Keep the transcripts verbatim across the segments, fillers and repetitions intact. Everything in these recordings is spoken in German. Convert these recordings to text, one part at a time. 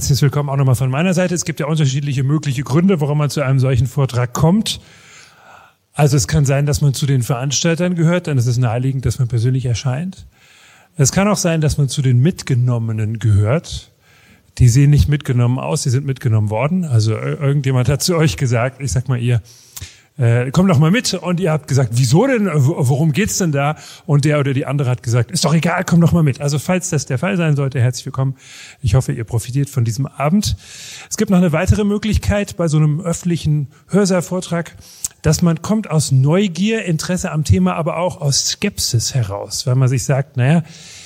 Herzlich willkommen auch nochmal von meiner Seite. Es gibt ja unterschiedliche mögliche Gründe, warum man zu einem solchen Vortrag kommt. Also es kann sein, dass man zu den Veranstaltern gehört, dann ist es naheliegend, dass man persönlich erscheint. Es kann auch sein, dass man zu den Mitgenommenen gehört. Die sehen nicht mitgenommen aus, die sind mitgenommen worden. Also irgendjemand hat zu euch gesagt, ich sag mal ihr, äh, komm doch mal mit. Und ihr habt gesagt, wieso denn, worum geht's denn da? Und der oder die andere hat gesagt, ist doch egal, komm doch mal mit. Also falls das der Fall sein sollte, herzlich willkommen. Ich hoffe, ihr profitiert von diesem Abend. Es gibt noch eine weitere Möglichkeit bei so einem öffentlichen Hörsaalvortrag, dass man kommt aus Neugier, Interesse am Thema, aber auch aus Skepsis heraus, weil man sich sagt, naja,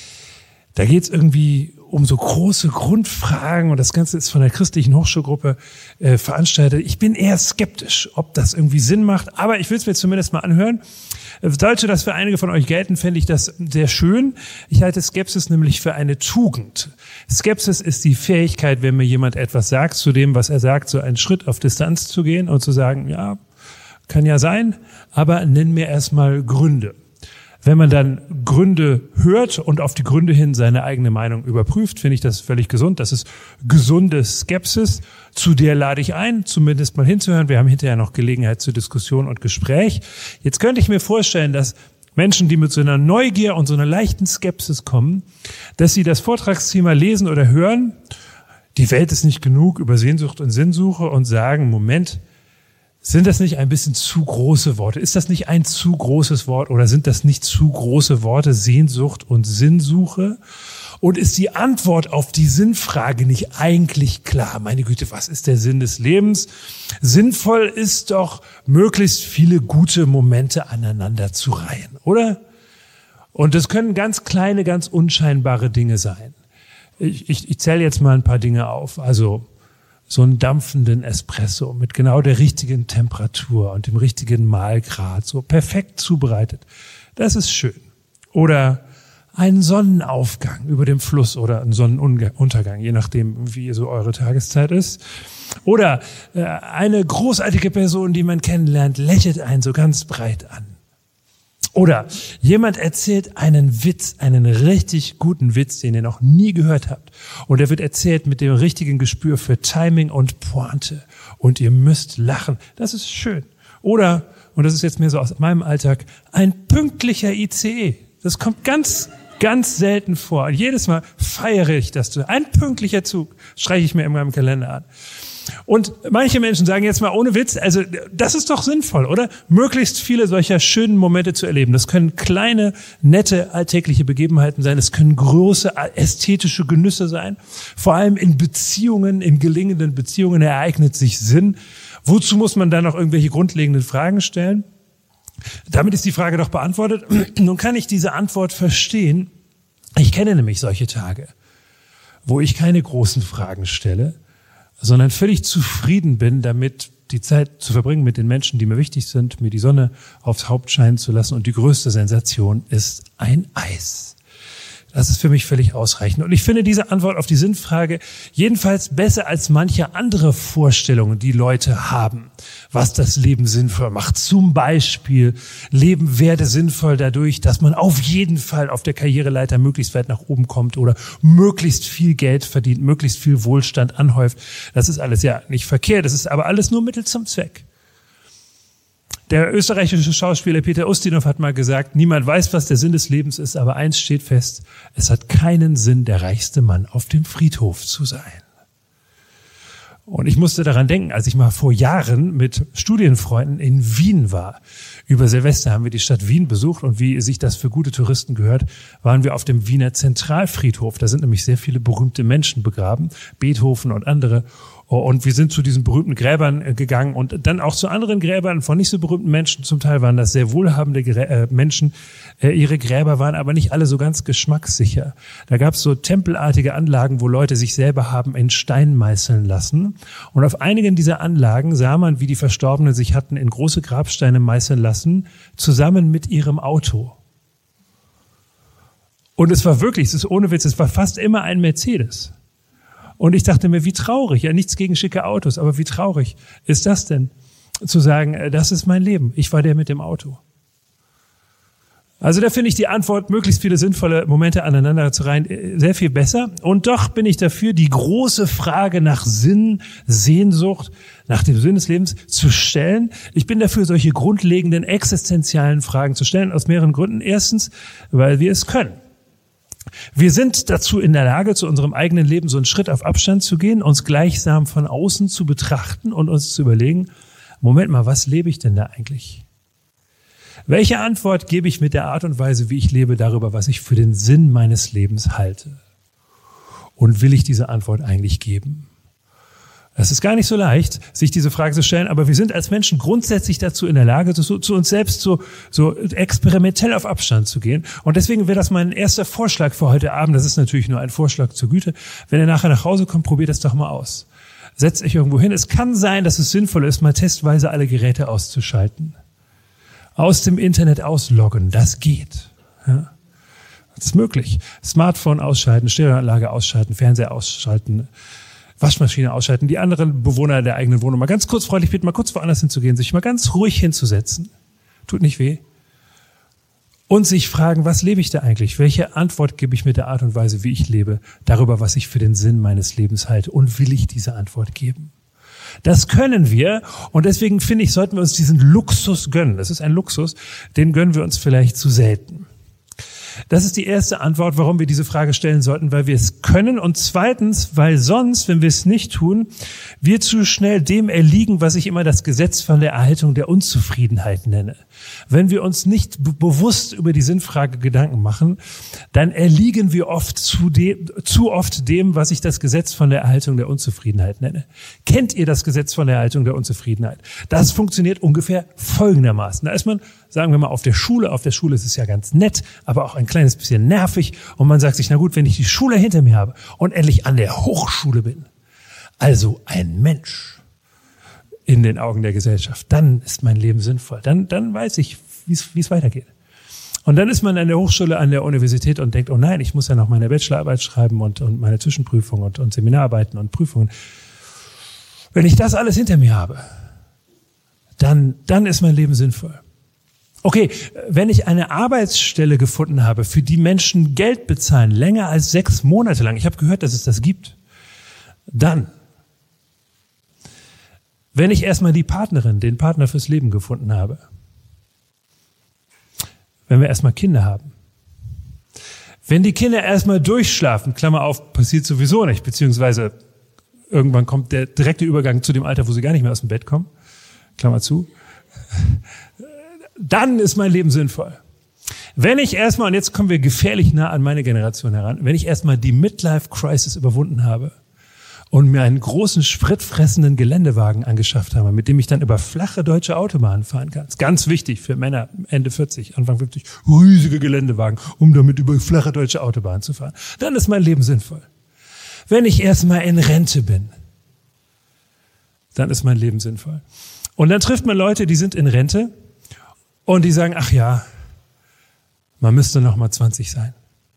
da geht's irgendwie um so große Grundfragen und das Ganze ist von der christlichen Hochschulgruppe äh, veranstaltet. Ich bin eher skeptisch, ob das irgendwie Sinn macht, aber ich will es mir zumindest mal anhören. Sollte das für einige von euch gelten, fände ich das sehr schön. Ich halte Skepsis nämlich für eine Tugend. Skepsis ist die Fähigkeit, wenn mir jemand etwas sagt, zu dem, was er sagt, so einen Schritt auf Distanz zu gehen und zu sagen, ja, kann ja sein, aber nenn mir erstmal Gründe. Wenn man dann Gründe hört und auf die Gründe hin seine eigene Meinung überprüft, finde ich das völlig gesund. Das ist gesunde Skepsis. Zu der lade ich ein, zumindest mal hinzuhören. Wir haben hinterher noch Gelegenheit zur Diskussion und Gespräch. Jetzt könnte ich mir vorstellen, dass Menschen, die mit so einer Neugier und so einer leichten Skepsis kommen, dass sie das Vortragsthema lesen oder hören, die Welt ist nicht genug, über Sehnsucht und Sinnsuche und sagen, Moment, sind das nicht ein bisschen zu große Worte? Ist das nicht ein zu großes Wort oder sind das nicht zu große Worte, Sehnsucht und Sinnsuche? Und ist die Antwort auf die Sinnfrage nicht eigentlich klar? Meine Güte, was ist der Sinn des Lebens? Sinnvoll ist doch, möglichst viele gute Momente aneinander zu reihen, oder? Und das können ganz kleine, ganz unscheinbare Dinge sein. Ich, ich, ich zähle jetzt mal ein paar Dinge auf. Also so einen dampfenden Espresso mit genau der richtigen Temperatur und dem richtigen Mahlgrad, so perfekt zubereitet. Das ist schön. Oder einen Sonnenaufgang über dem Fluss oder einen Sonnenuntergang, je nachdem, wie so eure Tageszeit ist. Oder äh, eine großartige Person, die man kennenlernt, lächelt einen so ganz breit an. Oder jemand erzählt einen Witz, einen richtig guten Witz, den ihr noch nie gehört habt. Und er wird erzählt mit dem richtigen Gespür für Timing und Pointe. Und ihr müsst lachen. Das ist schön. Oder, und das ist jetzt mehr so aus meinem Alltag, ein pünktlicher I C E. Das kommt ganz, ganz selten vor. Und jedes Mal feiere ich das. Ein pünktlicher Zug streiche ich mir in meinem Kalender an. Und manche Menschen sagen jetzt mal ohne Witz, also das ist doch sinnvoll, oder? Möglichst viele solcher schönen Momente zu erleben. Das können kleine, nette, alltägliche Begebenheiten sein. Es können große, ästhetische Genüsse sein. Vor allem in Beziehungen, in gelingenden Beziehungen ereignet sich Sinn. Wozu muss man dann noch irgendwelche grundlegenden Fragen stellen? Damit ist die Frage doch beantwortet. Nun kann ich diese Antwort verstehen. Ich kenne nämlich solche Tage, wo ich keine großen Fragen stelle, sondern völlig zufrieden bin, damit die Zeit zu verbringen mit den Menschen, die mir wichtig sind, mir die Sonne aufs Haupt scheinen zu lassen. Und die größte Sensation ist ein Eis. Das ist für mich völlig ausreichend. Und ich finde diese Antwort auf die Sinnfrage jedenfalls besser als manche andere Vorstellungen, die Leute haben, was das Leben sinnvoll macht. Zum Beispiel, Leben werde sinnvoll dadurch, dass man auf jeden Fall auf der Karriereleiter möglichst weit nach oben kommt oder möglichst viel Geld verdient, möglichst viel Wohlstand anhäuft. Das ist alles ja nicht verkehrt. Das ist aber alles nur Mittel zum Zweck. Der österreichische Schauspieler Peter Ustinov hat mal gesagt, niemand weiß, was der Sinn des Lebens ist, aber eins steht fest, es hat keinen Sinn, der reichste Mann auf dem Friedhof zu sein. Und ich musste daran denken, als ich mal vor Jahren mit Studienfreunden in Wien war. Über Silvester haben wir die Stadt Wien besucht und wie sich das für gute Touristen gehört, waren wir auf dem Wiener Zentralfriedhof. Da sind nämlich sehr viele berühmte Menschen begraben, Beethoven und andere. Und wir sind zu diesen berühmten Gräbern gegangen und dann auch zu anderen Gräbern von nicht so berühmten Menschen. Zum Teil waren das sehr wohlhabende Grä- äh, Menschen. Äh, ihre Gräber waren aber nicht alle so ganz geschmackssicher. Da gab es so tempelartige Anlagen, wo Leute sich selber haben in Stein meißeln lassen. Und auf einigen dieser Anlagen sah man, wie die Verstorbenen sich hatten in große Grabsteine meißeln lassen, zusammen mit ihrem Auto. Und es war wirklich, es ist ohne Witz, es war fast immer ein Mercedes. Und ich dachte mir, wie traurig, ja nichts gegen schicke Autos, aber wie traurig ist das denn, zu sagen, das ist mein Leben, ich war der mit dem Auto. Also da finde ich die Antwort, möglichst viele sinnvolle Momente aneinander zu reihen, sehr viel besser. Und doch bin ich dafür, die große Frage nach Sinn, Sehnsucht, nach dem Sinn des Lebens zu stellen. Ich bin dafür, solche grundlegenden, existenziellen Fragen zu stellen, aus mehreren Gründen. Erstens, weil wir es können. Wir sind dazu in der Lage, zu unserem eigenen Leben so einen Schritt auf Abstand zu gehen, uns gleichsam von außen zu betrachten und uns zu überlegen, Moment mal, was lebe ich denn da eigentlich? Welche Antwort gebe ich mit der Art und Weise, wie ich lebe, darüber, was ich für den Sinn meines Lebens halte? Und will ich diese Antwort eigentlich geben? Es ist gar nicht so leicht, sich diese Frage zu stellen, aber wir sind als Menschen grundsätzlich dazu in der Lage, zu, zu uns selbst so, so experimentell auf Abstand zu gehen. Und deswegen wäre das mein erster Vorschlag für heute Abend. Das ist natürlich nur ein Vorschlag zur Güte. Wenn ihr nachher nach Hause kommt, probiert das doch mal aus. Setzt euch irgendwo hin. Es kann sein, dass es sinnvoll ist, mal testweise alle Geräte auszuschalten. Aus dem Internet ausloggen, das geht. Ja, das ist möglich. Smartphone ausschalten, Stereoanlage ausschalten, Fernseher ausschalten, Waschmaschine ausschalten, die anderen Bewohner der eigenen Wohnung mal ganz kurz freundlich bitten, mal kurz woanders hinzugehen, sich mal ganz ruhig hinzusetzen. Tut nicht weh. Und sich fragen, was lebe ich da eigentlich? Welche Antwort gebe ich mit der Art und Weise, wie ich lebe, darüber, was ich für den Sinn meines Lebens halte? Und will ich diese Antwort geben? Das können wir und deswegen finde ich, sollten wir uns diesen Luxus gönnen. Das ist ein Luxus, den gönnen wir uns vielleicht zu selten. Das ist die erste Antwort, warum wir diese Frage stellen sollten, weil wir es können. Und zweitens, weil sonst, wenn wir es nicht tun, wir zu schnell dem erliegen, was ich immer das Gesetz von der Erhaltung der Unzufriedenheit nenne. Wenn wir uns nicht b- bewusst über die Sinnfrage Gedanken machen, dann erliegen wir oft zu, de- zu oft dem, was ich das Gesetz von der Erhaltung der Unzufriedenheit nenne. Kennt ihr das Gesetz von der Erhaltung der Unzufriedenheit? Das funktioniert ungefähr folgendermaßen. Da ist man, sagen wir mal, auf der Schule. Auf der Schule ist es ja ganz nett, aber auch ein kleines bisschen nervig. Und man sagt sich, na gut, wenn ich die Schule hinter mir habe und endlich an der Hochschule bin, also ein Mensch in den Augen der Gesellschaft, dann ist mein Leben sinnvoll. Dann, dann weiß ich, wie es weitergeht. Und dann ist man an der Hochschule, an der Universität und denkt, oh nein, ich muss ja noch meine Bachelorarbeit schreiben und, und meine Zwischenprüfung und, und Seminararbeiten und Prüfungen. Wenn ich das alles hinter mir habe, dann, dann ist mein Leben sinnvoll. Okay, wenn ich eine Arbeitsstelle gefunden habe, für die Menschen Geld bezahlen, länger als sechs Monate lang, ich habe gehört, dass es das gibt, dann, wenn ich erstmal die Partnerin, den Partner fürs Leben gefunden habe, wenn wir erstmal Kinder haben, wenn die Kinder erstmal durchschlafen, Klammer auf, passiert sowieso nicht, beziehungsweise irgendwann kommt der direkte Übergang zu dem Alter, wo sie gar nicht mehr aus dem Bett kommen, Klammer zu, dann ist mein Leben sinnvoll. Wenn ich erstmal, und jetzt kommen wir gefährlich nah an meine Generation heran, wenn ich erstmal die Midlife-Crisis überwunden habe und mir einen großen, spritfressenden Geländewagen angeschafft habe, mit dem ich dann über flache deutsche Autobahnen fahren kann. Das ist ganz wichtig für Männer Ende vierzig, Anfang fünfzig, riesige Geländewagen, um damit über flache deutsche Autobahnen zu fahren. Dann ist mein Leben sinnvoll. Wenn ich erstmal in Rente bin, dann ist mein Leben sinnvoll. Und dann trifft man Leute, die sind in Rente, und die sagen, ach ja, man müsste noch mal zwanzig sein.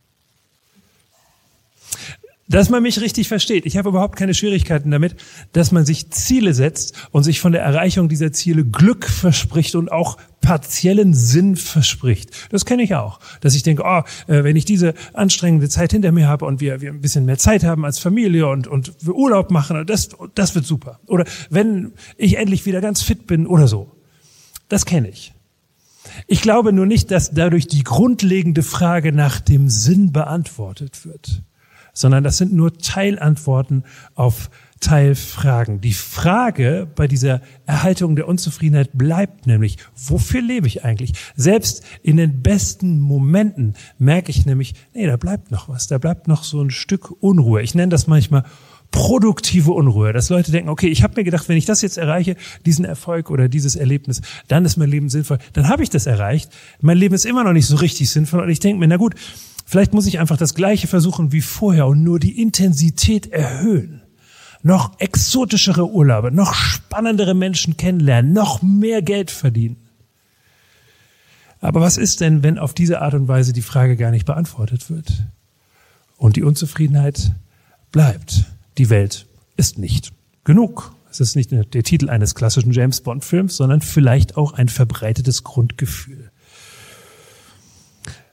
Dass man mich richtig versteht. Ich habe überhaupt keine Schwierigkeiten damit, dass man sich Ziele setzt und sich von der Erreichung dieser Ziele Glück verspricht und auch partiellen Sinn verspricht. Das kenne ich auch. Dass ich denke, oh, wenn ich diese anstrengende Zeit hinter mir habe und wir, wir ein bisschen mehr Zeit haben als Familie und, und wir Urlaub machen, das, das wird super. Oder wenn ich endlich wieder ganz fit bin oder so. Das kenne ich. Ich glaube nur nicht, dass dadurch die grundlegende Frage nach dem Sinn beantwortet wird, sondern das sind nur Teilantworten auf Teilfragen. Die Frage bei dieser Erhaltung der Unzufriedenheit bleibt nämlich, wofür lebe ich eigentlich? Selbst in den besten Momenten merke ich nämlich, nee, da bleibt noch was, da bleibt noch so ein Stück Unruhe. Ich nenne das manchmal produktive Unruhe, dass Leute denken, okay, ich habe mir gedacht, wenn ich das jetzt erreiche, diesen Erfolg oder dieses Erlebnis, dann ist mein Leben sinnvoll. Dann habe ich das erreicht. Mein Leben ist immer noch nicht so richtig sinnvoll und ich denke mir, na gut, vielleicht muss ich einfach das Gleiche versuchen wie vorher und nur die Intensität erhöhen. Noch exotischere Urlaube, noch spannendere Menschen kennenlernen, noch mehr Geld verdienen. Aber was ist denn, wenn auf diese Art und Weise die Frage gar nicht beantwortet wird und die Unzufriedenheit bleibt? Die Welt ist nicht genug. Es ist nicht der Titel eines klassischen James-Bond-Films, sondern vielleicht auch ein verbreitetes Grundgefühl.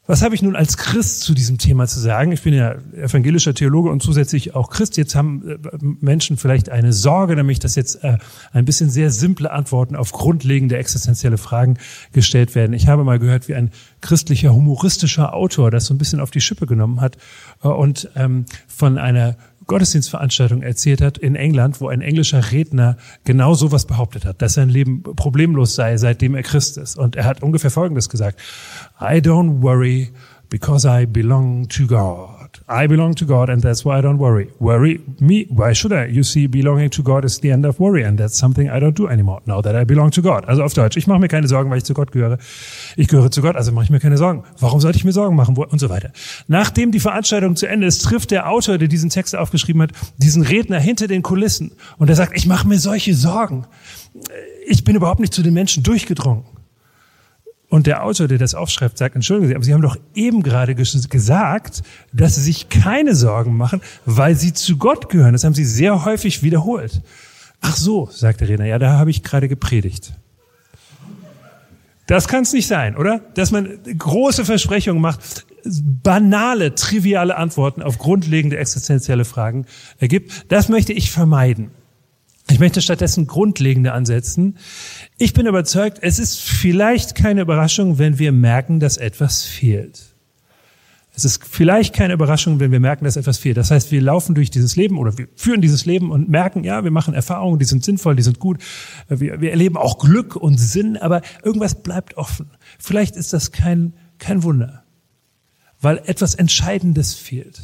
Was habe ich nun als Christ zu diesem Thema zu sagen? Ich bin ja evangelischer Theologe und zusätzlich auch Christ. Jetzt haben Menschen vielleicht eine Sorge, nämlich dass jetzt ein bisschen sehr simple Antworten auf grundlegende existenzielle Fragen gestellt werden. Ich habe mal gehört, wie ein christlicher humoristischer Autor das so ein bisschen auf die Schippe genommen hat und von einer Gottesdienstveranstaltung erzählt hat in England, wo ein englischer Redner genau sowas behauptet hat, dass sein Leben problemlos sei, seitdem er Christ ist. Und er hat ungefähr Folgendes gesagt: I don't worry because I belong to God. I belong to God and that's why I don't worry. Worry me, why should I? You see, belonging to God is the end of worry and that's something I don't do anymore now that I belong to God. Also auf Deutsch, ich mache mir keine Sorgen, weil ich zu Gott gehöre. Ich gehöre zu Gott, also mache ich mir keine Sorgen. Warum sollte ich mir Sorgen machen? Und so weiter. Nachdem die Veranstaltung zu Ende ist, trifft der Autor, der diesen Text aufgeschrieben hat, diesen Redner hinter den Kulissen und er sagt, ich mache mir solche Sorgen. Ich bin überhaupt nicht zu den Menschen durchgedrungen. Und der Autor, der das aufschreibt, sagt, entschuldigen Sie, aber Sie haben doch eben gerade gesagt, dass Sie sich keine Sorgen machen, weil Sie zu Gott gehören. Das haben Sie sehr häufig wiederholt. Ach so, sagt der Redner, ja, da habe ich gerade gepredigt. Das kann es nicht sein, oder? Dass man große Versprechungen macht, banale, triviale Antworten auf grundlegende existenzielle Fragen ergibt. Das möchte ich vermeiden. Ich möchte stattdessen grundlegende ansetzen. Ich bin überzeugt, es ist vielleicht keine Überraschung, wenn wir merken, dass etwas fehlt. Es ist vielleicht keine Überraschung, wenn wir merken, dass etwas fehlt. Das heißt, wir laufen durch dieses Leben oder wir führen dieses Leben und merken, ja, wir machen Erfahrungen, die sind sinnvoll, die sind gut. Wir, wir erleben auch Glück und Sinn, aber irgendwas bleibt offen. Vielleicht ist das kein, kein Wunder, weil etwas Entscheidendes fehlt.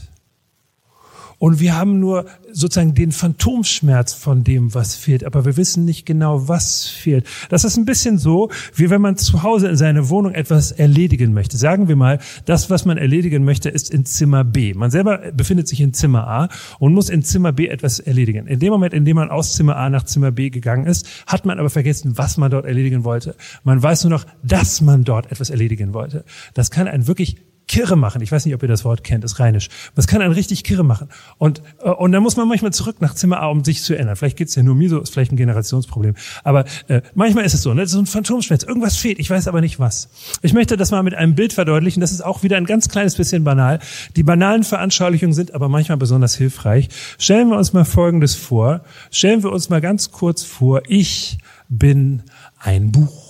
Und wir haben nur sozusagen den Phantomschmerz von dem, was fehlt, aber wir wissen nicht genau, was fehlt. Das ist ein bisschen so, wie wenn man zu Hause in seiner Wohnung etwas erledigen möchte. Sagen wir mal, das, was man erledigen möchte, ist in Zimmer B. Man selber befindet sich in Zimmer A und muss in Zimmer B etwas erledigen. In dem Moment, in dem man aus Zimmer A nach Zimmer B gegangen ist, hat man aber vergessen, was man dort erledigen wollte. Man weiß nur noch, dass man dort etwas erledigen wollte. Das kann einen wirklich kirre machen. Ich weiß nicht, ob ihr das Wort kennt, ist rheinisch. Das kann einen richtig kirre machen. Und und dann muss man manchmal zurück nach Zimmer A, um sich zu erinnern. Vielleicht geht's ja nur mir so, ist vielleicht ein Generationsproblem. Aber äh, manchmal ist es so, ne? Das ist so ein Phantomschmerz. Irgendwas fehlt, ich weiß aber nicht was. Ich möchte das mal mit einem Bild verdeutlichen. Das ist auch wieder ein ganz kleines bisschen banal. Die banalen Veranschaulichungen sind aber manchmal besonders hilfreich. Stellen wir uns mal Folgendes vor. Stellen wir uns mal ganz kurz vor, ich bin ein Buch.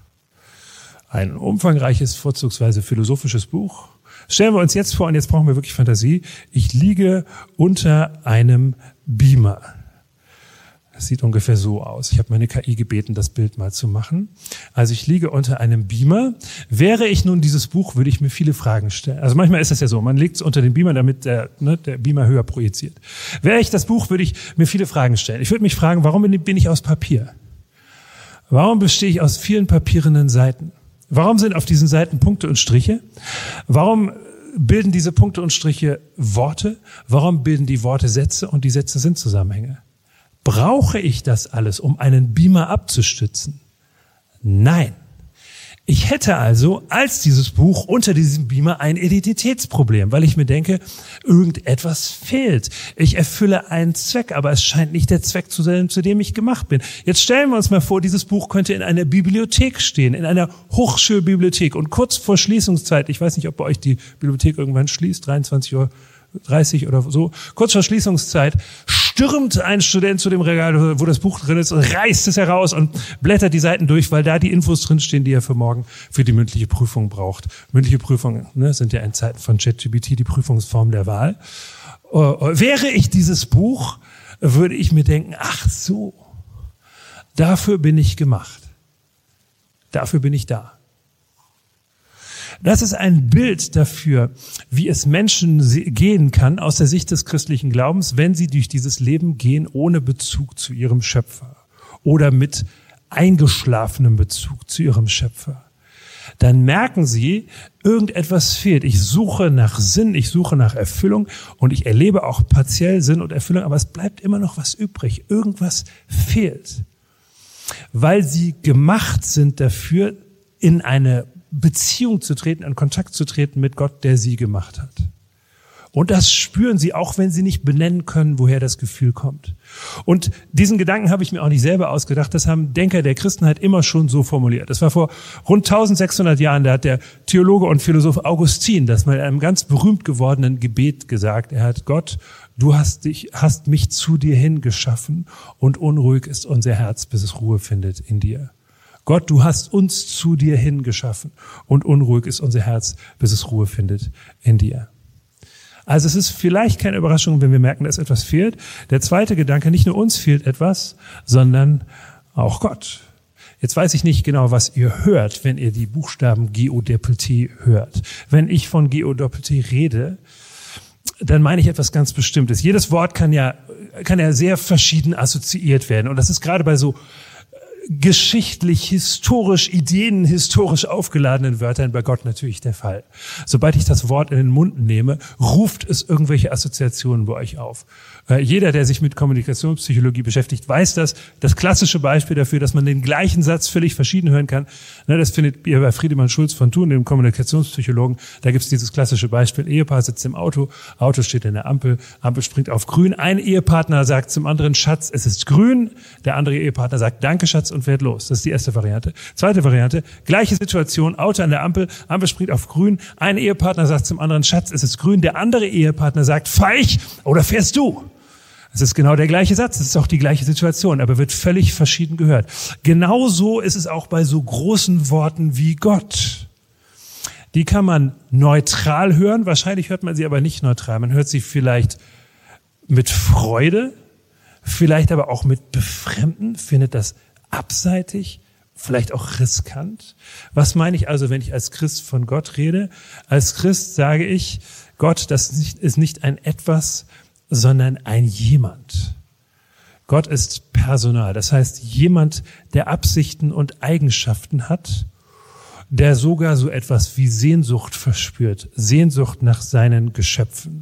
Ein umfangreiches, vorzugsweise philosophisches Buch. Stellen wir uns jetzt vor, und jetzt brauchen wir wirklich Fantasie, ich liege unter einem Beamer. Das sieht ungefähr so aus. Ich habe meine K I gebeten, das Bild mal zu machen. Also ich liege unter einem Beamer. Wäre ich nun dieses Buch, würde ich mir viele Fragen stellen. Also manchmal ist das ja so, man legt es unter den Beamer, damit der, ne, der Beamer höher projiziert. Wäre ich das Buch, würde ich mir viele Fragen stellen. Ich würde mich fragen, warum bin ich aus Papier? Warum bestehe ich aus vielen papierenden Seiten? Warum sind auf diesen Seiten Punkte und Striche? Warum bilden diese Punkte und Striche Worte? Warum bilden die Worte Sätze und die Sätze sind Zusammenhänge? Brauche ich das alles, um einen Beamer abzustützen? Nein. Ich hätte also als dieses Buch unter diesem Beamer ein Identitätsproblem, weil ich mir denke, irgendetwas fehlt. Ich erfülle einen Zweck, aber es scheint nicht der Zweck zu sein, zu dem ich gemacht bin. Jetzt stellen wir uns mal vor, dieses Buch könnte in einer Bibliothek stehen, in einer Hochschulbibliothek. Und kurz vor Schließungszeit, ich weiß nicht, ob bei euch die Bibliothek irgendwann schließt, dreiundzwanzig Uhr dreißig oder so, kurz vor Schließungszeit, stürmt ein Student zu dem Regal, wo das Buch drin ist, und reißt es heraus und blättert die Seiten durch, weil da die Infos drinstehen, die er für morgen für die mündliche Prüfung braucht. Mündliche Prüfungen, ne, sind ja in Zeiten von ChatGPT die Prüfungsform der Wahl. Uh, wäre ich dieses Buch, würde ich mir denken, ach so, dafür bin ich gemacht. Dafür bin ich da. Das ist ein Bild dafür, wie es Menschen gehen kann aus der Sicht des christlichen Glaubens, wenn sie durch dieses Leben gehen ohne Bezug zu ihrem Schöpfer oder mit eingeschlafenem Bezug zu ihrem Schöpfer. Dann merken sie, irgendetwas fehlt. Ich suche nach Sinn, ich suche nach Erfüllung und ich erlebe auch partiell Sinn und Erfüllung, aber es bleibt immer noch was übrig. Irgendwas fehlt, weil sie gemacht sind dafür, in eine Beziehung zu treten, in Kontakt zu treten mit Gott, der sie gemacht hat. Und das spüren sie, auch wenn sie nicht benennen können, woher das Gefühl kommt. Und diesen Gedanken habe ich mir auch nicht selber ausgedacht. Das haben Denker der Christenheit immer schon so formuliert. Das war vor rund eintausendsechshundert Jahren. Da hat der Theologe und Philosoph Augustin das mal in einem ganz berühmt gewordenen Gebet gesagt. Er hat: Gott, du hast dich, hast mich zu dir hingeschaffen und unruhig ist unser Herz, bis es Ruhe findet in dir. Gott, du hast uns zu dir hingeschaffen und unruhig ist unser Herz, bis es Ruhe findet in dir. Also es ist vielleicht keine Überraschung, wenn wir merken, dass etwas fehlt. Der zweite Gedanke: Nicht nur uns fehlt etwas, sondern auch Gott. Jetzt weiß ich nicht genau, was ihr hört, wenn ihr die Buchstaben G O Doppel T hört. Wenn ich von G O Doppel T rede, dann meine ich etwas ganz Bestimmtes. Jedes Wort kann ja, kann ja sehr verschieden assoziiert werden. Und das ist gerade bei so geschichtlich, historisch, ideenhistorisch aufgeladenen Wörtern bei Gott natürlich der Fall. Sobald ich das Wort in den Mund nehme, ruft es irgendwelche Assoziationen bei euch auf. Äh, jeder, der sich mit Kommunikationspsychologie beschäftigt, weiß das. Das klassische Beispiel dafür, dass man den gleichen Satz völlig verschieden hören kann, ne, das findet ihr bei Friedemann Schulz von Thun, dem Kommunikationspsychologen. Da gibt es dieses klassische Beispiel: Ehepaar sitzt im Auto, Auto steht in der Ampel, Ampel springt auf grün. Ein Ehepartner sagt zum anderen: Schatz, es ist grün. Der andere Ehepartner sagt: Danke, Schatz, und fährt los. Das ist die erste Variante. Zweite Variante: Gleiche Situation, Auto an der Ampel, Ampel springt auf grün. Ein Ehepartner sagt zum anderen: Schatz, es ist grün. Der andere Ehepartner sagt: Fahr ich oder fährst du? Es ist genau der gleiche Satz, es ist auch die gleiche Situation, aber wird völlig verschieden gehört. Genauso ist es auch bei so großen Worten wie Gott. Die kann man neutral hören, wahrscheinlich hört man sie aber nicht neutral. Man hört sie vielleicht mit Freude, vielleicht aber auch mit Befremden, findet das abseitig, vielleicht auch riskant. Was meine ich also, wenn ich als Christ von Gott rede? Als Christ sage ich: Gott, das ist nicht ein Etwas, sondern ein Jemand. Gott ist Personal, das heißt jemand, der Absichten und Eigenschaften hat, der sogar so etwas wie Sehnsucht verspürt, Sehnsucht nach seinen Geschöpfen.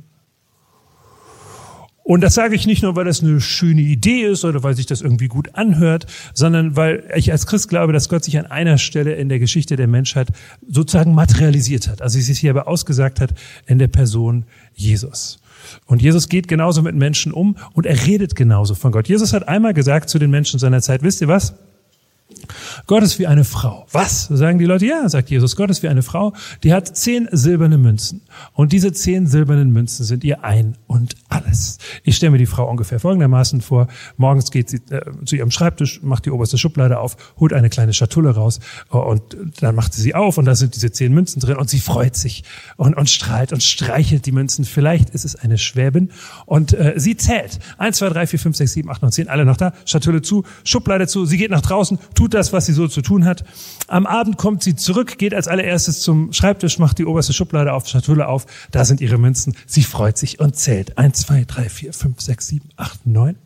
Und das sage ich nicht nur, weil das eine schöne Idee ist oder weil sich das irgendwie gut anhört, sondern weil ich als Christ glaube, dass Gott sich an einer Stelle in der Geschichte der Menschheit sozusagen materialisiert hat, also sich hier aber ausgesagt hat in der Person Jesus. Und Jesus geht genauso mit Menschen um und er redet genauso von Gott. Jesus hat einmal gesagt zu den Menschen seiner Zeit: Wisst ihr was? Gott ist wie eine Frau. Was? Sagen die Leute. Ja, sagt Jesus, Gott ist wie eine Frau, die hat zehn silberne Münzen. Und diese zehn silbernen Münzen sind ihr Ein und Alles. Ich stelle mir die Frau ungefähr folgendermaßen vor. Morgens geht sie äh, zu ihrem Schreibtisch, macht die oberste Schublade auf, holt eine kleine Schatulle raus äh, und dann macht sie sie auf und da sind diese zehn Münzen drin und sie freut sich und, und strahlt und streichelt die Münzen. Vielleicht ist es eine Schwäbin und äh, sie zählt. Eins, zwei, drei, vier, fünf, sechs, sieben, acht, neun, zehn, alle noch da. Schatulle zu, Schublade zu. Sie geht nach draußen, tut das, was sie so zu tun hat. Am Abend kommt sie zurück, geht als allererstes zum Schreibtisch, macht die oberste Schublade auf, Schatulle auf. Da sind ihre Münzen. Sie freut sich und zählt. Eins, zwei, drei, vier, fünf, sechs, sieben, acht, neun.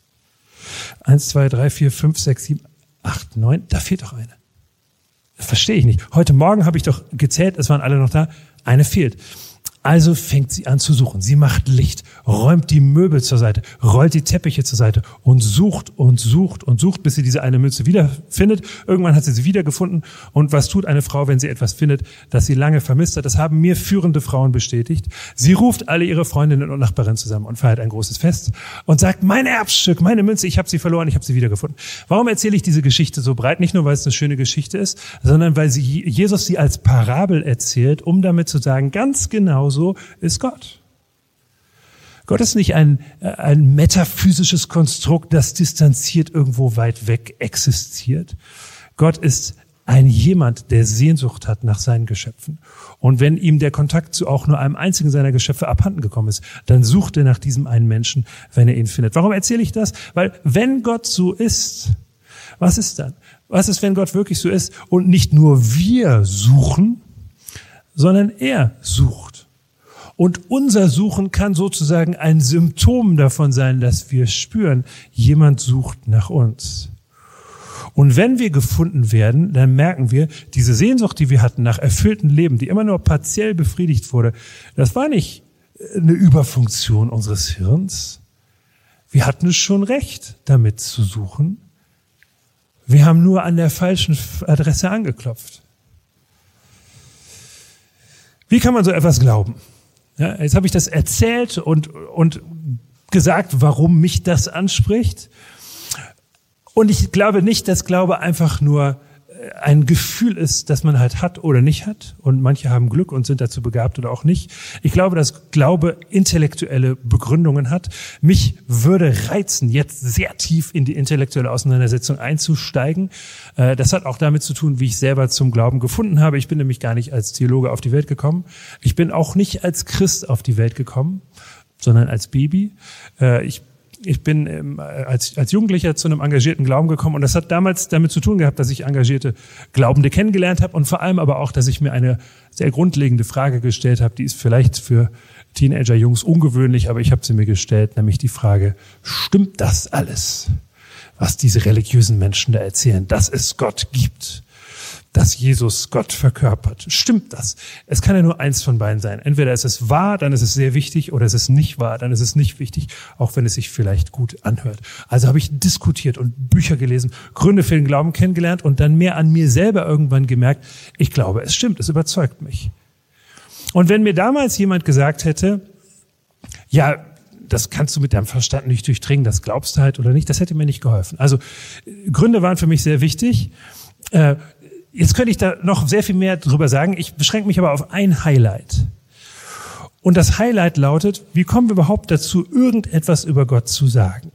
Eins, zwei, drei, vier, fünf, sechs, sieben, acht, neun. Da fehlt doch eine. Das verstehe ich nicht. Heute Morgen habe ich doch gezählt, es waren alle noch da. Eine fehlt. Also fängt sie an zu suchen. Sie macht Licht, räumt die Möbel zur Seite, rollt die Teppiche zur Seite und sucht und sucht und sucht, bis sie diese eine Münze wiederfindet. Irgendwann hat sie sie wiedergefunden. Und was tut eine Frau, wenn sie etwas findet, das sie lange vermisst hat? Das haben mir führende Frauen bestätigt. Sie ruft alle ihre Freundinnen und Nachbarinnen zusammen und feiert ein großes Fest und sagt: Mein Erbstück, meine Münze, ich habe sie verloren, ich habe sie wiedergefunden. Warum erzähle ich diese Geschichte so breit? Nicht nur, weil es eine schöne Geschichte ist, sondern weil sie, Jesus sie als Parabel erzählt, um damit zu sagen, ganz genau so ist Gott. Gott ist nicht ein, ein metaphysisches Konstrukt, das distanziert irgendwo weit weg existiert. Gott ist ein Jemand, der Sehnsucht hat nach seinen Geschöpfen. Und wenn ihm der Kontakt zu auch nur einem einzigen seiner Geschöpfe abhanden gekommen ist, dann sucht er nach diesem einen Menschen, wenn er ihn findet. Warum erzähle ich das? Weil wenn Gott so ist, was ist dann? Was ist, wenn Gott wirklich so ist und nicht nur wir suchen, sondern er sucht? Und unser Suchen kann sozusagen ein Symptom davon sein, dass wir spüren, jemand sucht nach uns. Und wenn wir gefunden werden, dann merken wir, diese Sehnsucht, die wir hatten nach erfülltem Leben, die immer nur partiell befriedigt wurde, das war nicht eine Überfunktion unseres Hirns. Wir hatten es schon recht, damit zu suchen. Wir haben nur an der falschen Adresse angeklopft. Wie kann man so etwas glauben? Ja, jetzt habe ich das erzählt und, und gesagt, warum mich das anspricht. Und ich glaube nicht, dass Glaube einfach nur ein Gefühl ist, das man halt hat oder nicht hat. Und manche haben Glück und sind dazu begabt oder auch nicht. Ich glaube, dass Glaube intellektuelle Begründungen hat. Mich würde reizen, jetzt sehr tief in die intellektuelle Auseinandersetzung einzusteigen. Das hat auch damit zu tun, wie ich selber zum Glauben gefunden habe. Ich bin nämlich gar nicht als Theologe auf die Welt gekommen. Ich bin auch nicht als Christ auf die Welt gekommen, sondern als Baby. Ich Ich bin ähm, als, als Jugendlicher zu einem engagierten Glauben gekommen und das hat damals damit zu tun gehabt, dass ich engagierte Glaubende kennengelernt habe und vor allem aber auch, dass ich mir eine sehr grundlegende Frage gestellt habe, die ist vielleicht für Teenager-Jungs ungewöhnlich, aber ich habe sie mir gestellt, nämlich die Frage, stimmt das alles, was diese religiösen Menschen da erzählen, dass es Gott gibt? Dass Jesus Gott verkörpert. Stimmt das? Es kann ja nur eins von beiden sein. Entweder ist es wahr, dann ist es sehr wichtig, oder es ist nicht wahr, dann ist es nicht wichtig, auch wenn es sich vielleicht gut anhört. Also habe ich diskutiert und Bücher gelesen, Gründe für den Glauben kennengelernt und dann mehr an mir selber irgendwann gemerkt, ich glaube, es stimmt, es überzeugt mich. Und wenn mir damals jemand gesagt hätte, ja, das kannst du mit deinem Verstand nicht durchdringen, das glaubst du halt oder nicht, das hätte mir nicht geholfen. Also Gründe waren für mich sehr wichtig. Äh, Jetzt könnte ich da noch sehr viel mehr drüber sagen. Ich beschränke mich aber auf ein Highlight. Und das Highlight lautet, wie kommen wir überhaupt dazu, irgendetwas über Gott zu sagen?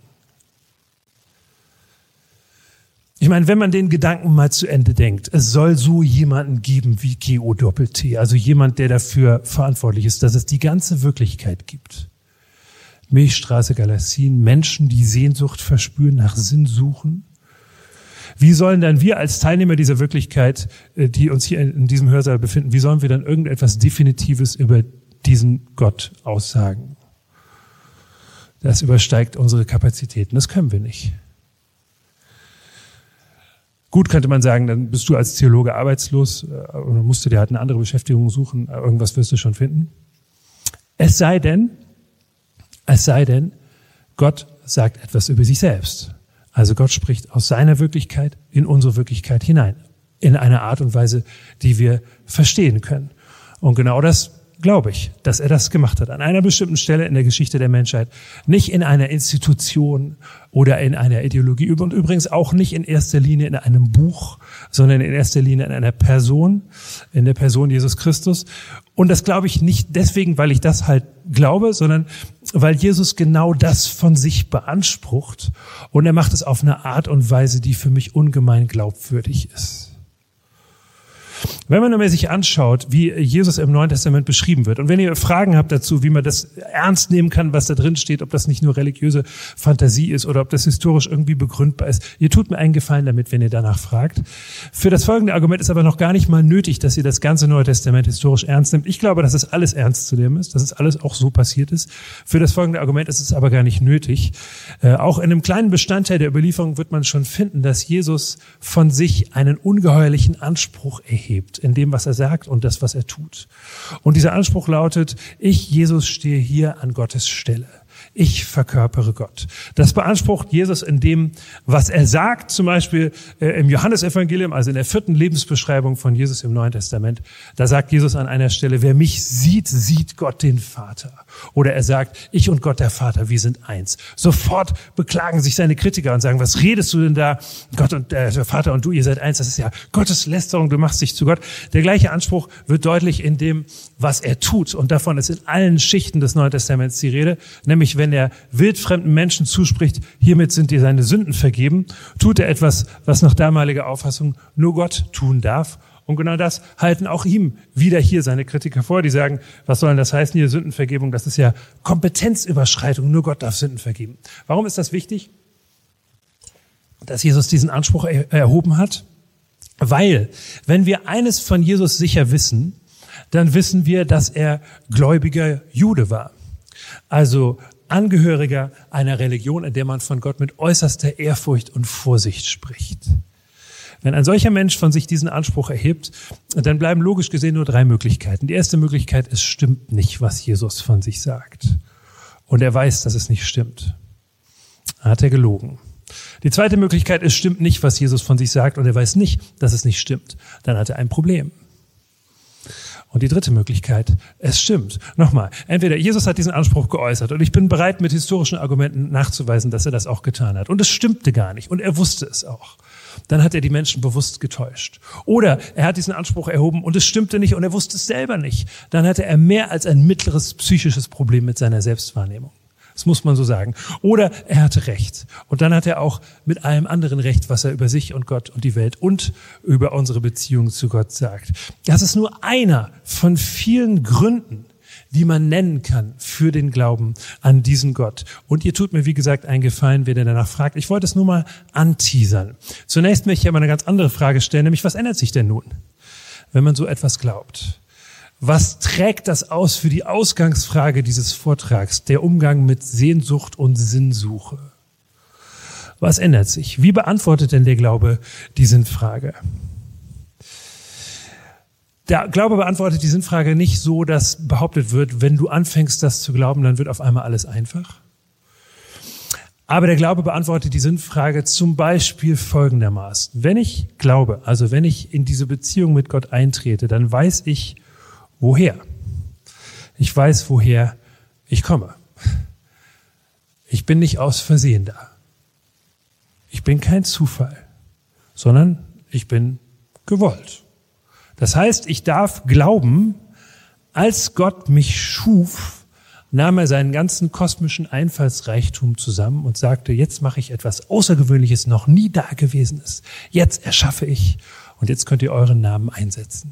Ich meine, wenn man den Gedanken mal zu Ende denkt, es soll so jemanden geben wie G O Doppel T, also jemand, der dafür verantwortlich ist, dass es die ganze Wirklichkeit gibt. Milchstraße, Galaxien, Menschen, die Sehnsucht verspüren, nach Sinn suchen. Wie sollen dann wir als Teilnehmer dieser Wirklichkeit, die uns hier in diesem Hörsaal befinden, wie sollen wir dann irgendetwas Definitives über diesen Gott aussagen? Das übersteigt unsere Kapazitäten. Das können wir nicht. Gut, könnte man sagen, dann bist du als Theologe arbeitslos oder musst du dir halt eine andere Beschäftigung suchen. Irgendwas wirst du schon finden. Es sei denn, es sei denn, Gott sagt etwas über sich selbst. Also Gott spricht aus seiner Wirklichkeit in unsere Wirklichkeit hinein. In einer Art und Weise, die wir verstehen können. Und genau das glaube ich, dass er das gemacht hat. An einer bestimmten Stelle in der Geschichte der Menschheit. Nicht in einer Institution oder in einer Ideologie. Und übrigens auch nicht in erster Linie in einem Buch, sondern in erster Linie in einer Person. In der Person Jesus Christus. Und das glaube ich nicht deswegen, weil ich das halt glaube, sondern weil Jesus genau das von sich beansprucht. Und er macht es auf eine Art und Weise, die für mich ungemein glaubwürdig ist. Wenn man nur sich anschaut, wie Jesus im Neuen Testament beschrieben wird, und wenn ihr Fragen habt dazu, wie man das ernst nehmen kann, was da drin steht, ob das nicht nur religiöse Fantasie ist oder ob das historisch irgendwie begründbar ist, ihr tut mir einen Gefallen damit, wenn ihr danach fragt. Für das folgende Argument ist aber noch gar nicht mal nötig, dass ihr das ganze Neue Testament historisch ernst nimmt. Ich glaube, dass es alles ernst zu nehmen ist, dass es alles auch so passiert ist. Für das folgende Argument ist es aber gar nicht nötig. Äh, auch in einem kleinen Bestandteil der Überlieferung wird man schon finden, dass Jesus von sich einen ungeheuerlichen Anspruch erhebt. In dem, was er sagt und das, was er tut. Und dieser Anspruch lautet, ich, Jesus, stehe hier an Gottes Stelle. Ich verkörpere Gott. Das beansprucht Jesus in dem, was er sagt, zum Beispiel äh, im Johannesevangelium, also in der vierten Lebensbeschreibung von Jesus im Neuen Testament. Da sagt Jesus an einer Stelle, wer mich sieht, sieht Gott den Vater. Oder er sagt, ich und Gott der Vater, wir sind eins. Sofort beklagen sich seine Kritiker und sagen, was redest du denn da? Gott und äh, der Vater und du, ihr seid eins. Das ist ja Gotteslästerung, du machst dich zu Gott. Der gleiche Anspruch wird deutlich in dem, was er tut. Und davon ist in allen Schichten des Neuen Testaments die Rede, nämlich wenn er wildfremden Menschen zuspricht, hiermit sind dir seine Sünden vergeben, tut er etwas, was nach damaliger Auffassung nur Gott tun darf. Und genau das halten auch ihm wieder hier seine Kritiker vor, die sagen, was soll denn das heißen hier, Sündenvergebung? Das ist ja Kompetenzüberschreitung, nur Gott darf Sünden vergeben. Warum ist das wichtig, dass Jesus diesen Anspruch er- erhoben hat? Weil, wenn wir eines von Jesus sicher wissen, dann wissen wir, dass er gläubiger Jude war. Also Angehöriger einer Religion, in der man von Gott mit äußerster Ehrfurcht und Vorsicht spricht. Wenn ein solcher Mensch von sich diesen Anspruch erhebt, dann bleiben logisch gesehen nur drei Möglichkeiten. Die erste Möglichkeit, es stimmt nicht, was Jesus von sich sagt. Und er weiß, dass es nicht stimmt. Dann hat er gelogen. Die zweite Möglichkeit, es stimmt nicht, was Jesus von sich sagt, und er weiß nicht, dass es nicht stimmt. Dann hat er ein Problem. Und die dritte Möglichkeit, es stimmt. Nochmal, entweder Jesus hat diesen Anspruch geäußert und ich bin bereit, mit historischen Argumenten nachzuweisen, dass er das auch getan hat. Und es stimmte gar nicht und er wusste es auch. Dann hat er die Menschen bewusst getäuscht. Oder er hat diesen Anspruch erhoben und es stimmte nicht und er wusste es selber nicht. Dann hatte er mehr als ein mittleres psychisches Problem mit seiner Selbstwahrnehmung. Das muss man so sagen. Oder er hatte Recht. Und dann hat er auch mit allem anderen Recht, was er über sich und Gott und die Welt und über unsere Beziehung zu Gott sagt. Das ist nur einer von vielen Gründen, die man nennen kann für den Glauben an diesen Gott. Und ihr tut mir, wie gesagt, einen Gefallen, wer danach fragt. Ich wollte es nur mal anteasern. Zunächst möchte ich aber eine ganz andere Frage stellen, nämlich was ändert sich denn nun, wenn man so etwas glaubt? Was trägt das aus für die Ausgangsfrage dieses Vortrags, der Umgang mit Sehnsucht und Sinnsuche? Was ändert sich? Wie beantwortet denn der Glaube die Sinnfrage? Der Glaube beantwortet die Sinnfrage nicht so, dass behauptet wird, wenn du anfängst, das zu glauben, dann wird auf einmal alles einfach. Aber der Glaube beantwortet die Sinnfrage zum Beispiel folgendermaßen. Wenn ich glaube, also wenn ich in diese Beziehung mit Gott eintrete, dann weiß ich, woher? Ich weiß, woher ich komme. Ich bin nicht aus Versehen da. Ich bin kein Zufall, sondern ich bin gewollt. Das heißt, ich darf glauben, als Gott mich schuf, nahm er seinen ganzen kosmischen Einfallsreichtum zusammen und sagte, jetzt mache ich etwas Außergewöhnliches, noch nie Dagewesenes. Jetzt erschaffe ich und jetzt könnt ihr euren Namen einsetzen.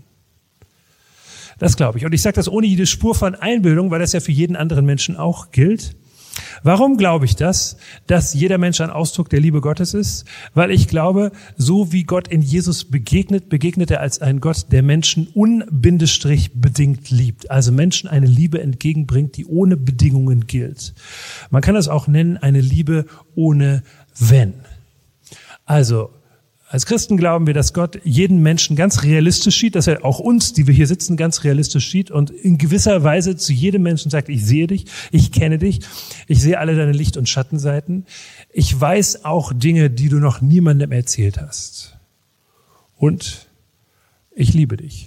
Das glaube ich. Und ich sage das ohne jede Spur von Einbildung, weil das ja für jeden anderen Menschen auch gilt. Warum glaube ich das, dass jeder Mensch ein Ausdruck der Liebe Gottes ist? Weil ich glaube, so wie Gott in Jesus begegnet, begegnet er als ein Gott, der Menschen unbindestrich bedingt liebt. Also Menschen eine Liebe entgegenbringt, die ohne Bedingungen gilt. Man kann das auch nennen, eine Liebe ohne Wenn. Also als Christen glauben wir, dass Gott jeden Menschen ganz realistisch sieht, dass er auch uns, die wir hier sitzen, ganz realistisch sieht und in gewisser Weise zu jedem Menschen sagt, ich sehe dich, ich kenne dich, ich sehe alle deine Licht- und Schattenseiten. Ich weiß auch Dinge, die du noch niemandem erzählt hast. Und ich liebe dich.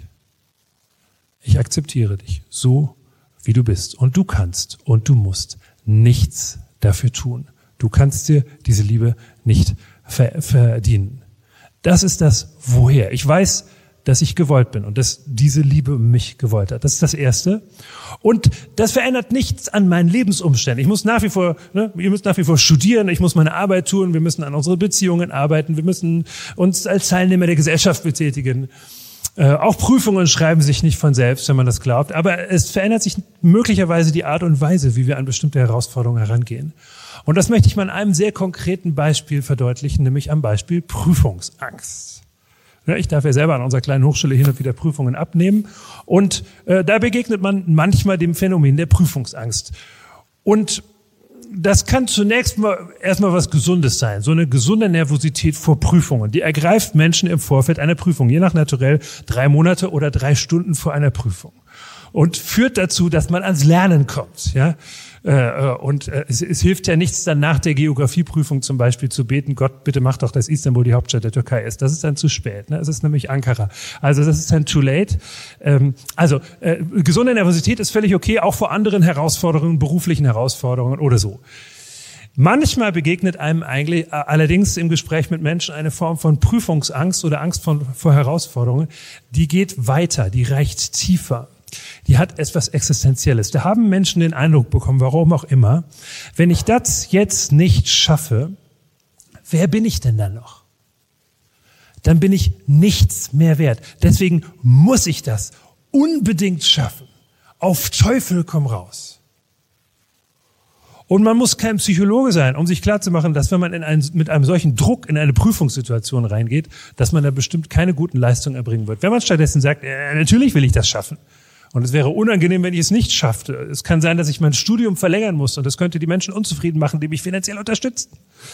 Ich akzeptiere dich, so wie du bist. Und du kannst und du musst nichts dafür tun. Du kannst dir diese Liebe nicht ver- verdienen. Das ist das Woher. Ich weiß, dass ich gewollt bin und dass diese Liebe mich gewollt hat. Das ist das Erste. Und das verändert nichts an meinen Lebensumständen. Ich muss nach wie vor, ne, ihr müsst nach wie vor studieren, ich muss meine Arbeit tun, wir müssen an unsere Beziehungen arbeiten, wir müssen uns als Teilnehmer der Gesellschaft betätigen. Äh, auch Prüfungen schreiben sich nicht von selbst, wenn man das glaubt. Aber es verändert sich möglicherweise die Art und Weise, wie wir an bestimmte Herausforderungen herangehen. Und das möchte ich mal an einem sehr konkreten Beispiel verdeutlichen, nämlich am Beispiel Prüfungsangst. Ja, ich darf ja selber an unserer kleinen Hochschule hin und wieder Prüfungen abnehmen. Und äh, da begegnet man manchmal dem Phänomen der Prüfungsangst. Und das kann zunächst mal erstmal was Gesundes sein, so eine gesunde Nervosität vor Prüfungen. Die ergreift Menschen im Vorfeld einer Prüfung, je nach Naturell drei Monate oder drei Stunden vor einer Prüfung. Und führt dazu, dass man ans Lernen kommt. Ja, und es, es hilft ja nichts, dann nach der Geografieprüfung zum Beispiel zu beten, Gott, bitte mach doch, dass Istanbul die Hauptstadt der Türkei ist. Das ist dann zu spät. Ne? Es ist nämlich Ankara. Also das ist dann too late. Also äh, gesunde Nervosität ist völlig okay, auch vor anderen Herausforderungen, beruflichen Herausforderungen oder so. Manchmal begegnet einem eigentlich allerdings im Gespräch mit Menschen eine Form von Prüfungsangst oder Angst von, vor Herausforderungen, die geht weiter, die reicht tiefer. Die hat etwas Existenzielles. Da haben Menschen den Eindruck bekommen, warum auch immer, wenn ich das jetzt nicht schaffe, wer bin ich denn dann noch? Dann bin ich nichts mehr wert. Deswegen muss ich das unbedingt schaffen. Auf Teufel komm raus. Und man muss kein Psychologe sein, um sich klarzumachen, dass wenn man in einen, mit einem solchen Druck in eine Prüfungssituation reingeht, dass man da bestimmt keine guten Leistungen erbringen wird. Wenn man stattdessen sagt, äh, natürlich will ich das schaffen. Und es wäre unangenehm, wenn ich es nicht schaffte. Es kann sein, dass ich mein Studium verlängern muss und das könnte die Menschen unzufrieden machen, die mich finanziell unterstützen.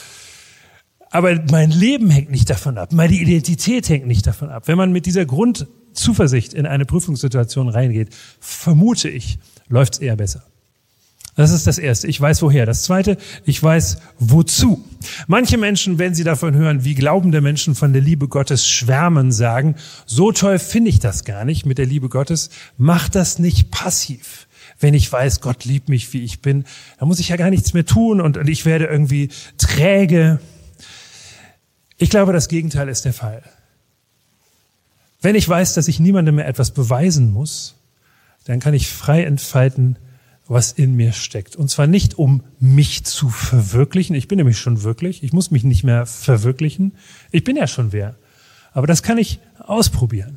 Aber mein Leben hängt nicht davon ab, meine Identität hängt nicht davon ab. Wenn man mit dieser Grundzuversicht in eine Prüfungssituation reingeht, vermute ich, läuft es eher besser. Das ist das Erste. Ich weiß woher. Das Zweite, ich weiß wozu. Manche Menschen, wenn sie davon hören, wie glaubende Menschen von der Liebe Gottes schwärmen, sagen, so toll finde ich das gar nicht mit der Liebe Gottes. Mach das nicht passiv. Wenn ich weiß, Gott liebt mich, wie ich bin, dann muss ich ja gar nichts mehr tun und ich werde irgendwie träge. Ich glaube, das Gegenteil ist der Fall. Wenn ich weiß, dass ich niemandem mehr etwas beweisen muss, dann kann ich frei entfalten, was in mir steckt. Und zwar nicht, um mich zu verwirklichen. Ich bin nämlich schon wirklich. Ich muss mich nicht mehr verwirklichen. Ich bin ja schon wer. Aber das kann ich ausprobieren.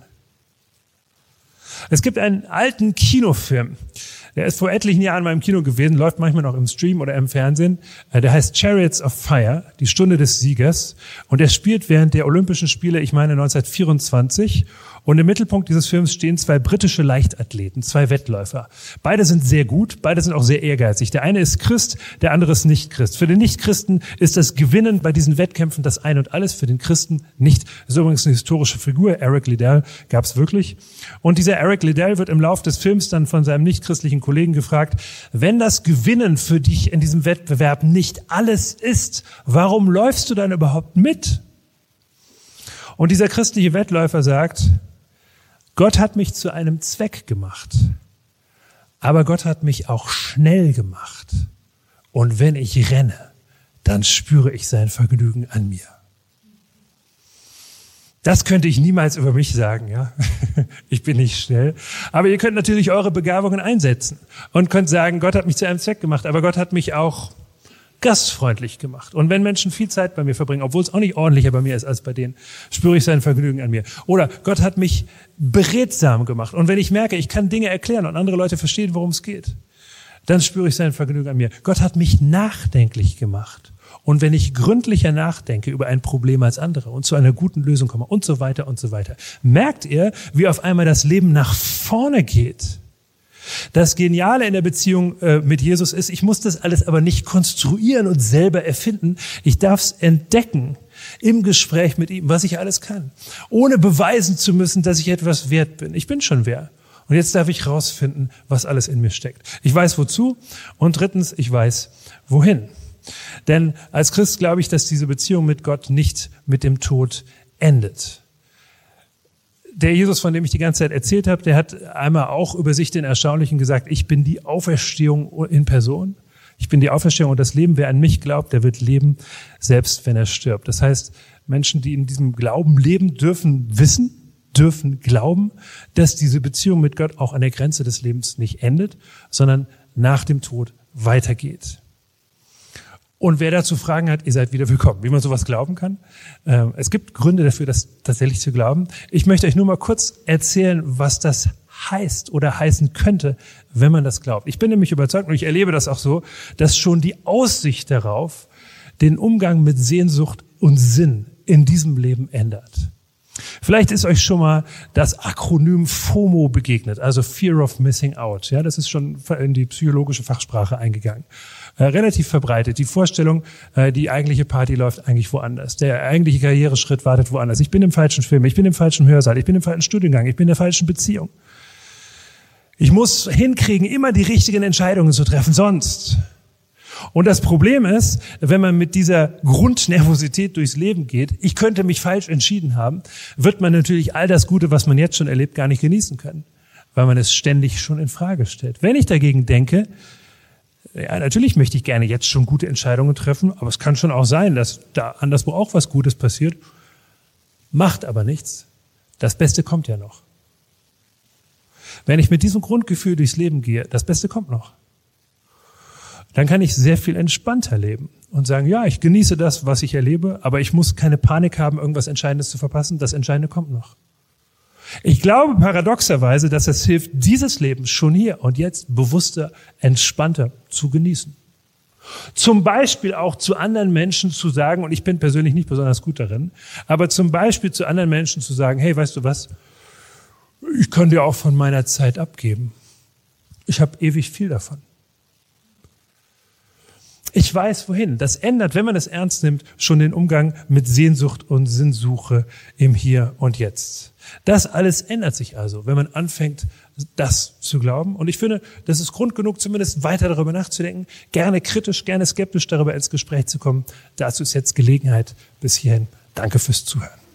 Es gibt einen alten Kinofilm, der ist vor etlichen Jahren mal im Kino gewesen, läuft manchmal noch im Stream oder im Fernsehen. Der heißt Chariots of Fire, die Stunde des Siegers. Und er spielt während der Olympischen Spiele, ich meine neunzehnhundertvierundzwanzig. Und im Mittelpunkt dieses Films stehen zwei britische Leichtathleten, zwei Wettläufer. Beide sind sehr gut, beide sind auch sehr ehrgeizig. Der eine ist Christ, der andere ist nicht Christ. Für den Nicht-Christen ist das Gewinnen bei diesen Wettkämpfen das Ein und Alles, für den Christen nicht. Das ist übrigens eine historische Figur, Eric Liddell gab es wirklich. Und dieser Eric Liddell wird im Lauf des Films dann von seinem nicht-christlichen Kollegen gefragt, wenn das Gewinnen für dich in diesem Wettbewerb nicht alles ist, warum läufst du dann überhaupt mit? Und dieser christliche Wettläufer sagt, Gott hat mich zu einem Zweck gemacht, aber Gott hat mich auch schnell gemacht. Und wenn ich renne, dann spüre ich sein Vergnügen an mir. Das könnte ich niemals über mich sagen, ja. Ich bin nicht schnell. Aber ihr könnt natürlich eure Begabungen einsetzen und könnt sagen, Gott hat mich zu einem Zweck gemacht, aber Gott hat mich auch gastfreundlich gemacht. Und wenn Menschen viel Zeit bei mir verbringen, obwohl es auch nicht ordentlicher bei mir ist als bei denen, spüre ich sein Vergnügen an mir. Oder Gott hat mich beredsam gemacht. Und wenn ich merke, ich kann Dinge erklären und andere Leute verstehen, worum es geht, dann spüre ich sein Vergnügen an mir. Gott hat mich nachdenklich gemacht. Und wenn ich gründlicher nachdenke über ein Problem als andere und zu einer guten Lösung komme und so weiter und so weiter, merkt ihr, wie auf einmal das Leben nach vorne geht. Das Geniale in der Beziehung äh, mit Jesus ist, ich muss das alles aber nicht konstruieren und selber erfinden. Ich darf es entdecken im Gespräch mit ihm, was ich alles kann, ohne beweisen zu müssen, dass ich etwas wert bin. Ich bin schon wer. Und jetzt darf ich rausfinden, was alles in mir steckt. Ich weiß wozu und drittens, ich weiß wohin. Denn als Christ glaube ich, dass diese Beziehung mit Gott nicht mit dem Tod endet. Der Jesus, von dem ich die ganze Zeit erzählt habe, der hat einmal auch über sich den Erstaunlichen gesagt, ich bin die Auferstehung in Person. Ich bin die Auferstehung und das Leben. Wer an mich glaubt, der wird leben, selbst wenn er stirbt. Das heißt, Menschen, die in diesem Glauben leben, dürfen wissen, dürfen glauben, dass diese Beziehung mit Gott auch an der Grenze des Lebens nicht endet, sondern nach dem Tod weitergeht. Und wer dazu Fragen hat, ihr seid wieder willkommen, wie man sowas glauben kann. Es gibt Gründe dafür, das tatsächlich zu glauben. Ich möchte euch nur mal kurz erzählen, was das heißt oder heißen könnte, wenn man das glaubt. Ich bin nämlich überzeugt und ich erlebe das auch so, dass schon die Aussicht darauf den Umgang mit Sehnsucht und Sinn in diesem Leben ändert. Vielleicht ist euch schon mal das Akronym FOMO begegnet, also Fear of Missing Out. Ja, das ist schon in die psychologische Fachsprache eingegangen. Äh, relativ verbreitet. Die Vorstellung, äh, die eigentliche Party läuft eigentlich woanders. Der eigentliche Karriereschritt wartet woanders. Ich bin im falschen Film, ich bin im falschen Hörsaal, ich bin im falschen Studiengang, ich bin in der falschen Beziehung. Ich muss hinkriegen, immer die richtigen Entscheidungen zu treffen, sonst. Und das Problem ist, wenn man mit dieser Grundnervosität durchs Leben geht, ich könnte mich falsch entschieden haben, wird man natürlich all das Gute, was man jetzt schon erlebt, gar nicht genießen können, weil man es ständig schon in Frage stellt. Wenn ich dagegen denke, ja, natürlich möchte ich gerne jetzt schon gute Entscheidungen treffen, aber es kann schon auch sein, dass da anderswo auch was Gutes passiert, macht aber nichts. Das Beste kommt ja noch. Wenn ich mit diesem Grundgefühl durchs Leben gehe, das Beste kommt noch. Dann kann ich sehr viel entspannter leben und sagen, ja, ich genieße das, was ich erlebe, aber ich muss keine Panik haben, irgendwas Entscheidendes zu verpassen. Das Entscheidende kommt noch. Ich glaube paradoxerweise, dass es hilft, dieses Leben schon hier und jetzt bewusster, entspannter zu genießen. Zum Beispiel auch zu anderen Menschen zu sagen, und ich bin persönlich nicht besonders gut darin, aber zum Beispiel zu anderen Menschen zu sagen, hey, weißt du was, ich kann dir auch von meiner Zeit abgeben. Ich habe ewig viel davon. Ich weiß wohin. Das ändert, wenn man es ernst nimmt, schon den Umgang mit Sehnsucht und Sinnsuche im Hier und Jetzt. Das alles ändert sich also, wenn man anfängt, das zu glauben. Und ich finde, das ist Grund genug, zumindest weiter darüber nachzudenken, gerne kritisch, gerne skeptisch darüber ins Gespräch zu kommen. Dazu ist jetzt Gelegenheit. Bis hierhin. Danke fürs Zuhören.